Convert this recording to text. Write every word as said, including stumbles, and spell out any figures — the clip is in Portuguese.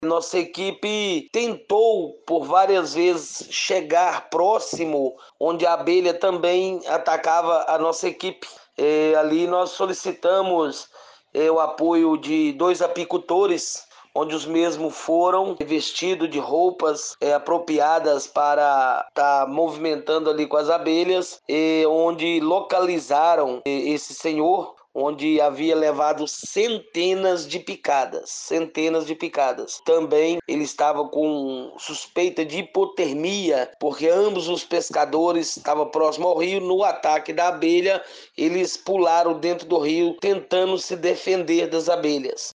Nossa equipe tentou por várias vezes chegar próximo, onde a abelha também atacava a nossa equipe. É, ali nós solicitamos é, o apoio de dois apicultores, onde os mesmos foram vestidos de roupas é, apropriadas para estar tá movimentando ali com as abelhas, e onde localizaram é, esse senhor, onde havia levado centenas de picadas, centenas de picadas. Também ele estava com suspeita de hipotermia, porque ambos os pescadores estavam próximos ao rio. No ataque da abelha, eles pularam dentro do rio, tentando se defender das abelhas.